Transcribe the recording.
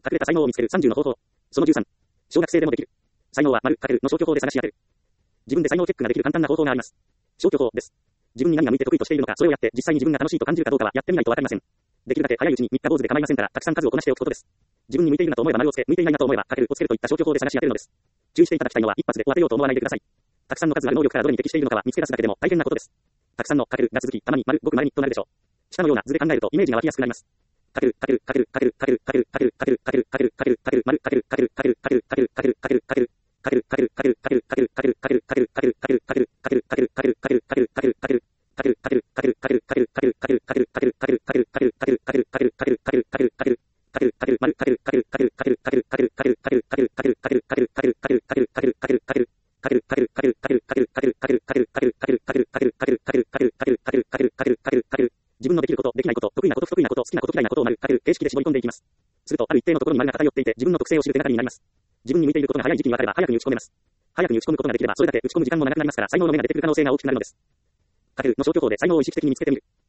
隠れた才能を見つける30の方法。その13。小学生でもできる。才能は×の消去法で探し当てる。自分で才能チェックができる簡単な方法があります。消去法です。自分に何が向いて得意としているのか、それをやって実際に自分が楽しいと感じるかどうかはやってみないとわかりません。できるだけ早いうちに三日坊主で構いませんから、たくさん数をこなしておくことです。自分に向いているなと思えば丸をつけ、向いていないなと思えば×をつけるといった消去法で探し当てるのです。注意していただきたいのは一発で終わせようと思わないでください。たくさんの数ある能力からどれに適しているのかは見つけ出すだけでも大変なことです。たくさんの×が続き、たまにごく稀にとなるでしょう。下のような図で考えるとイメージが湧きやすくなります。自分のできること、できないこと、得意なこと、不得意なこと、好きなこと、嫌いなことを形式で絞り込んでいきます。すると、ある一定のところに丸が偏っていて、自分の特性を知る手がかりになります。自分に向いていることが早い時期に分かれば早くに打ち込めます。早くに打ち込むことができれば、それだけ打ち込む時間も長くなりますから、才能の芽が出てくる可能性が大きくなるのです。×の消去法で才能を意識的に見つけてみる。